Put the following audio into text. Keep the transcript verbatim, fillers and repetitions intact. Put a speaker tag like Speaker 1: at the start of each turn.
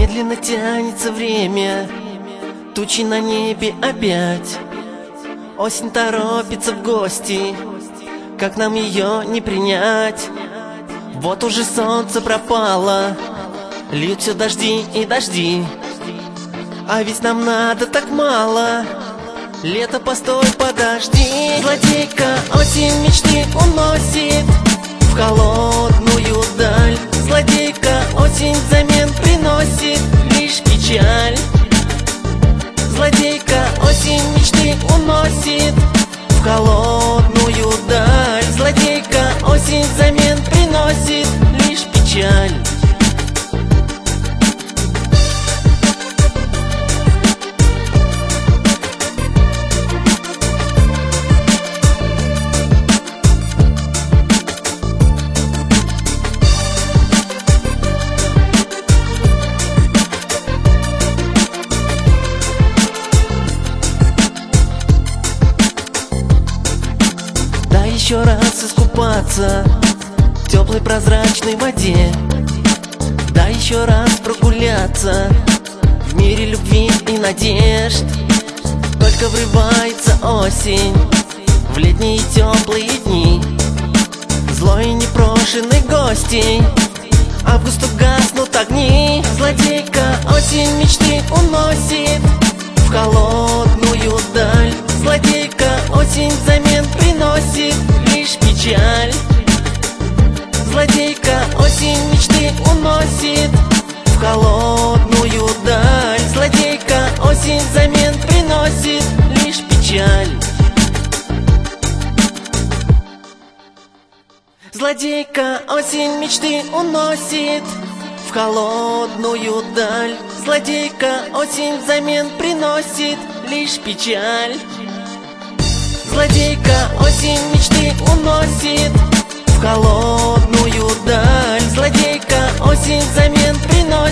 Speaker 1: Медленно тянется время, тучи на небе опять. Осень торопится в гости, как нам ее не принять? Вот уже солнце пропало, льют все дожди и дожди. А ведь нам надо так мало. Лето, постой, подожди. Злодейка осень мечты уносит в холодную даль. Злодейка осень взамен приносит лишь печаль. Злодейка осень мечты уносит в холодную даль. Злодейка осень взамен приносит лишь печаль. Еще раз искупаться в теплой прозрачной воде. Да еще раз прогуляться в мире любви и надежд. Только врывается осень в летние теплые дни. Злой и непрошенный гостей, августу гаснут огни. Злодейка осень мечты уносит в холодную даль. Злодейка осень взамен приносит лишь печаль. Злодейка осень мечты уносит в холодную даль. Злодейка осень взамен приносит лишь печаль. Злодейка осень мечты уносит в холодную даль. Злодейка осень взамен приносит лишь печаль. Злодейка осень мечты уносит в холодную даль. Злодейка осень взамен приносит